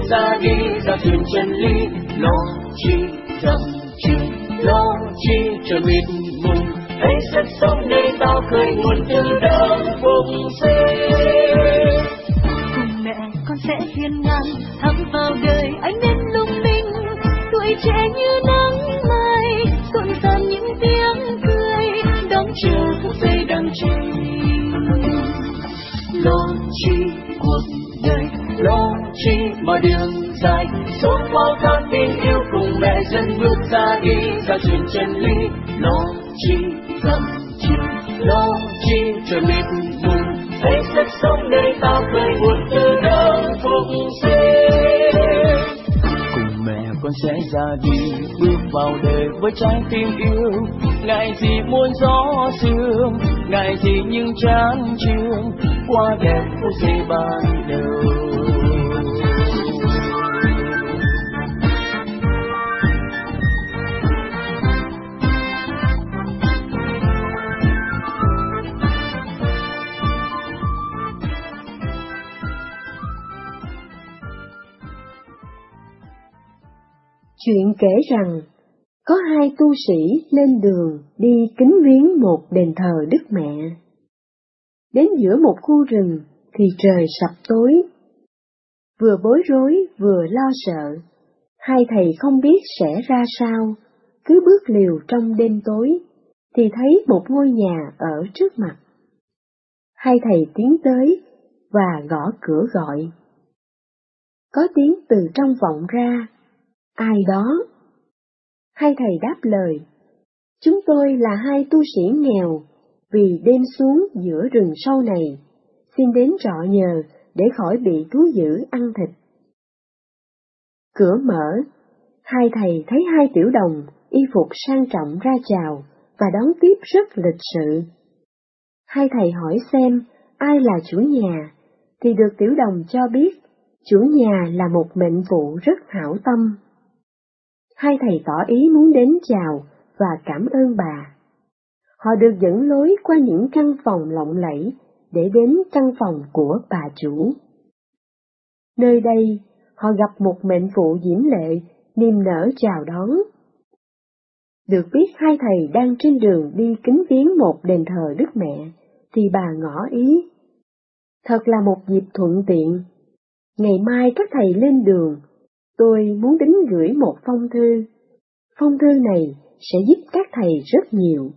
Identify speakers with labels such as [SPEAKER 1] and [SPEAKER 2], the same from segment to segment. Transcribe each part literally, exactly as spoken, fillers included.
[SPEAKER 1] ra đi ra thuyền chân lý. Lo chi dầm chừng, lo chi trời mịt mùng, hãy sức sống nơi tao khơi nguồn từ đấng phục sinh.
[SPEAKER 2] Cùng mẹ con sẽ hiên ngang thẳng vào đời, ánh đến lung linh, tuổi trẻ như nắng mai, rộn ràng những tiếng cười, đón chờ phút giây đang trình.
[SPEAKER 1] Lo chi cuộc đời, lo chi mà đường dài, suốt bao tháng tình yêu cùng mẹ dẫn bước ra đi ra truyền chân lý. Lo chi dặm chừng, lo chi trời mịt mùng, hãy sức sống nơi ta khơi nguồn từ đấng phục sinh. Cùng mẹ con sẽ ra đi bước vào đời với trái tim yêu, ngại gì muôn gió sương, ngại gì những chán trường, qua đẹp phút giây ban đầu.
[SPEAKER 3] Chuyện kể rằng, có hai tu sĩ lên đường đi kính viếng một đền thờ Đức Mẹ. Đến giữa một khu rừng thì trời sập tối. Vừa bối rối vừa lo sợ, hai thầy không biết sẽ ra sao, cứ bước liều trong đêm tối, thì thấy một ngôi nhà ở trước mặt. Hai thầy tiến tới và gõ cửa gọi. Có tiếng từ trong vọng ra, ai đó? Hai thầy đáp lời, chúng tôi là hai tu sĩ nghèo, vì đêm xuống giữa rừng sâu này, xin đến trọ nhờ để khỏi bị thú dữ ăn thịt. Cửa mở, hai thầy thấy hai tiểu đồng y phục sang trọng ra chào và đón tiếp rất lịch sự. Hai thầy hỏi xem ai là chủ nhà, thì được tiểu đồng cho biết chủ nhà là một mệnh phụ rất hảo tâm. Hai thầy tỏ ý muốn đến chào và cảm ơn bà. Họ được dẫn lối qua những căn phòng lộng lẫy để đến căn phòng của bà chủ. Nơi đây, họ gặp một mệnh phụ diễm lệ, niềm nở chào đón. Được biết hai thầy đang trên đường đi kính viếng một đền thờ Đức Mẹ, thì bà ngỏ ý. Thật là một dịp thuận tiện. Ngày mai các thầy lên đường, tôi muốn đính gửi một phong thư. Phong thư này sẽ giúp các thầy rất nhiều.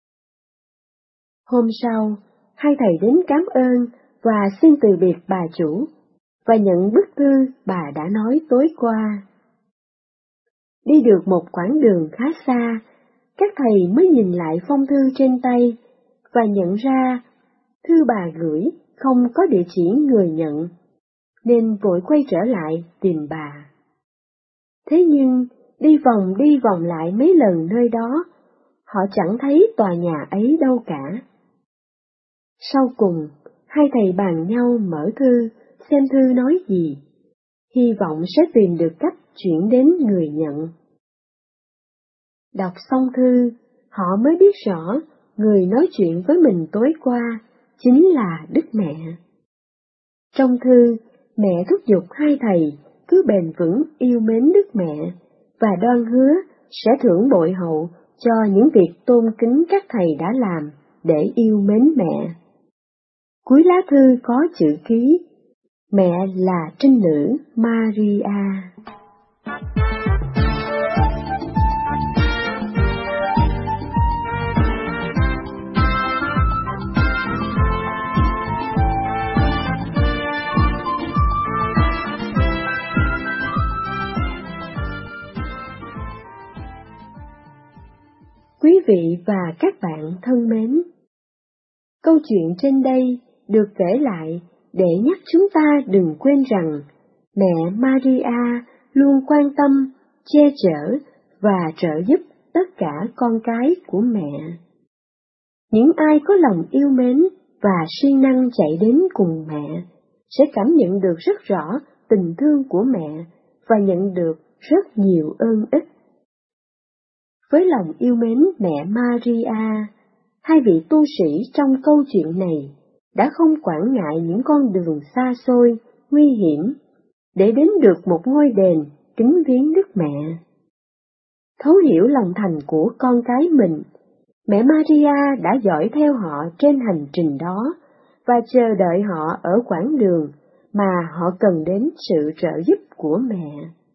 [SPEAKER 3] Hôm sau, hai thầy đến cảm ơn và xin từ biệt bà chủ, và nhận bức thư bà đã nói tối qua. Đi được một quãng đường khá xa, các thầy mới nhìn lại phong thư trên tay, và nhận ra thư bà gửi không có địa chỉ người nhận, nên vội quay trở lại tìm bà. Thế nhưng, đi vòng đi vòng lại mấy lần nơi đó, họ chẳng thấy tòa nhà ấy đâu cả. Sau cùng, hai thầy bàn nhau mở thư, xem thư nói gì, hy vọng sẽ tìm được cách chuyển đến người nhận. Đọc xong thư, họ mới biết rõ người nói chuyện với mình tối qua chính là Đức Mẹ. Trong thư, mẹ thúc giục hai thầy cứ bền vững yêu mến Đức Mẹ và đoan hứa sẽ thưởng bội hậu cho những việc tôn kính các thầy đã làm để yêu mến mẹ. Cuối lá thư có chữ ký, mẹ là trinh nữ Maria. Quý vị và các bạn thân mến, câu chuyện trên đây được kể lại để nhắc chúng ta đừng quên rằng mẹ Maria luôn quan tâm, che chở và trợ giúp tất cả con cái của mẹ. Những ai có lòng yêu mến và siêng năng chạy đến cùng mẹ sẽ cảm nhận được rất rõ tình thương của mẹ và nhận được rất nhiều ơn ích. Với lòng yêu mến mẹ Maria, hai vị tu sĩ trong câu chuyện này đã không quản ngại những con đường xa xôi, nguy hiểm, để đến được một ngôi đền kính viếng Đức Mẹ. Thấu hiểu lòng thành của con cái mình, mẹ Maria đã dõi theo họ trên hành trình đó và chờ đợi họ ở quãng đường mà họ cần đến sự trợ giúp của mẹ.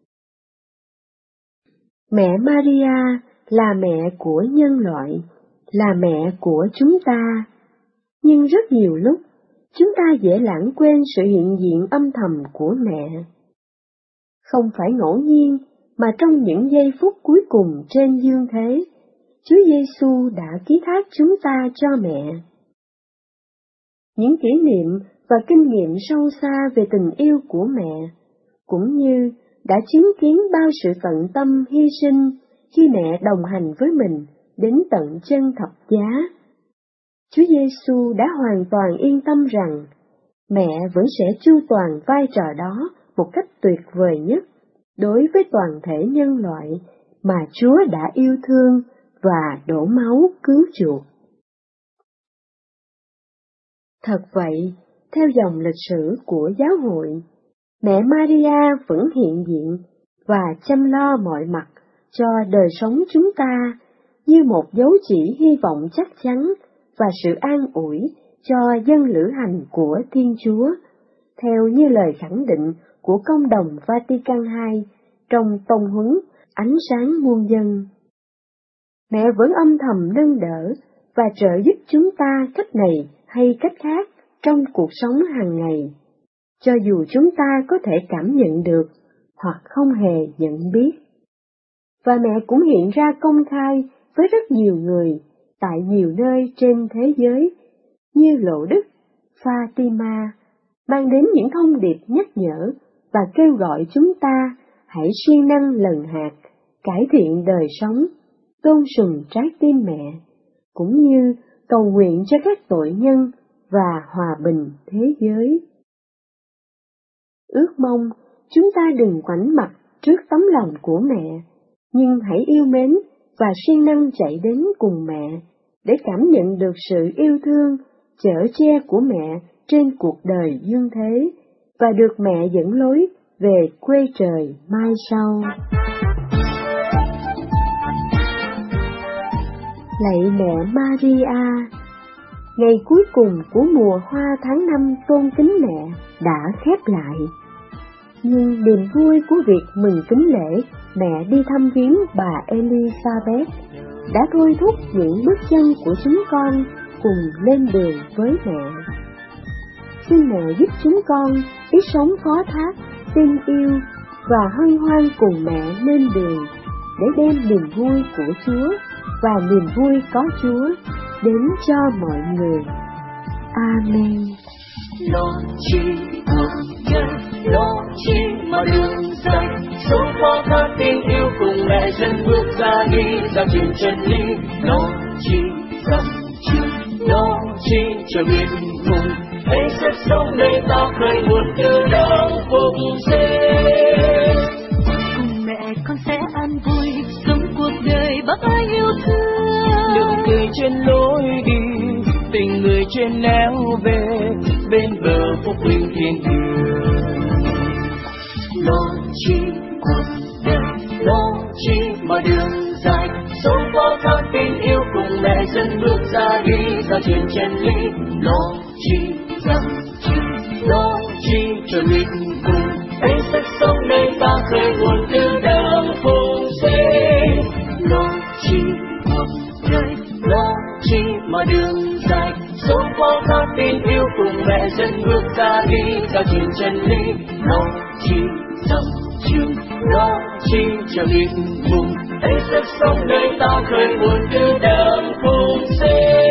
[SPEAKER 3] Mẹ Maria là mẹ của nhân loại, là mẹ của chúng ta, nhưng rất nhiều lúc chúng ta dễ lãng quên sự hiện diện âm thầm của mẹ. Không phải ngẫu nhiên mà trong những giây phút cuối cùng trên dương thế, Chúa Giêsu đã ký thác chúng ta cho mẹ. Những kỷ niệm và kinh nghiệm sâu xa về tình yêu của mẹ, cũng như đã chứng kiến bao sự tận tâm hy sinh khi mẹ đồng hành với mình đến tận chân thập giá. Chúa Giêsu đã hoàn toàn yên tâm rằng mẹ vẫn sẽ chu toàn vai trò đó một cách tuyệt vời nhất đối với toàn thể nhân loại mà Chúa đã yêu thương và đổ máu cứu chuộc. Thật vậy, theo dòng lịch sử của giáo hội, mẹ Maria vẫn hiện diện và chăm lo mọi mặt cho đời sống chúng ta như một dấu chỉ hy vọng chắc chắn và sự an ủi cho dân lữ hành của Thiên Chúa, theo như lời khẳng định của Công đồng Vatican hai trong tông huấn Ánh sáng muôn dân. Mẹ vẫn âm thầm nâng đỡ và trợ giúp chúng ta cách này hay cách khác trong cuộc sống hàng ngày, cho dù chúng ta có thể cảm nhận được hoặc không hề nhận biết. Và mẹ cũng hiện ra công khai với rất nhiều người tại nhiều nơi trên thế giới, như Lộ Đức, Fatima, mang đến những thông điệp nhắc nhở và kêu gọi chúng ta hãy siêng năng lần hạt, cải thiện đời sống, tôn sùng trái tim mẹ, cũng như cầu nguyện cho các tội nhân và hòa bình thế giới. Ước mong chúng ta đừng ngoảnh mặt trước tấm lòng của mẹ, nhưng hãy yêu mến và siêng năng chạy đến cùng mẹ để cảm nhận được sự yêu thương, chở che của mẹ trên cuộc đời dương thế và được mẹ dẫn lối về quê trời mai sau. Lạy mẹ Maria, ngày cuối cùng của mùa hoa tháng năm tôn kính mẹ đã khép lại. Nhưng niềm vui của việc mừng kính lễ mẹ đi thăm viếng bà Elizabeth đã thôi thúc những bước chân của chúng con cùng lên đường với mẹ. Xin mẹ giúp chúng con biết sống phó thác, tin yêu và hân hoan cùng mẹ lên đường để đem niềm vui của Chúa và niềm vui có Chúa đến cho mọi người. Amen.
[SPEAKER 1] Lo chi cuộc đời, lo chi mà đường dài, sống phó thác tình yêu cùng mẹ dân bước ra đi ra truyền chân lý. Lo chi dòng chương, lo chi cho biết cùng hãy sức sống nơi ta khơi nguồn từ đó phục sinh.
[SPEAKER 2] Cùng mẹ con sẽ an vui sống cuộc đời bác ái yêu thương.
[SPEAKER 1] Nụ cười trên lối đi, tình người trên néo về bên bờ phúc linh thiên đường. Lo chi cuộc đời, lo chi mà đường dài, sống phó thác tình yêu cùng mẹ dân bước ra đi ra truyền chân lý. Lo chi dòng chương, lo chi cho biết cùng hãy sức sống nơi ta khơi nguồn từ đấng phục sinh. Lo chi cuộc đời, lo chi mà đường dài, sống phó thác tình yêu cùng mẹ dân bước ra đi ra truyền chân lý. Lo chi dòng chương, lo chi cho biết cùng hãy sức sống nơi ta khơi nguồn từ đấng phục sinh.